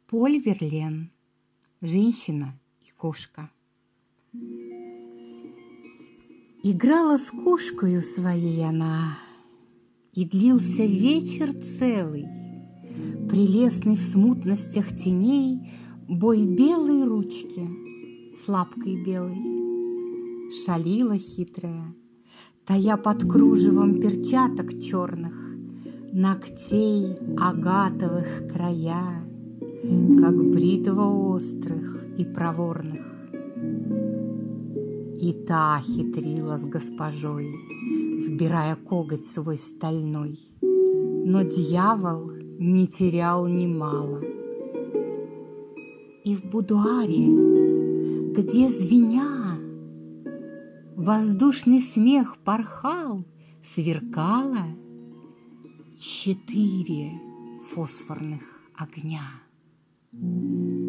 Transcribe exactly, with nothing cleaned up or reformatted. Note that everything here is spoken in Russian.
Поль Верлен. Женщина и кошка. Играла с кошкою своей она, и длился вечер целый, прелестный в смутностях теней бой белой ручки с лапкой белой. Шалила хитрая, тая под кружевом перчаток черных, ногтей агатовых края, как бритва острых и проворных. И та хитрила с госпожой, вбирая коготь свой стальной, но дьявол не терял немало. И в будуаре, где звеня воздушный смех порхал, сверкало четыре фосфорных огня.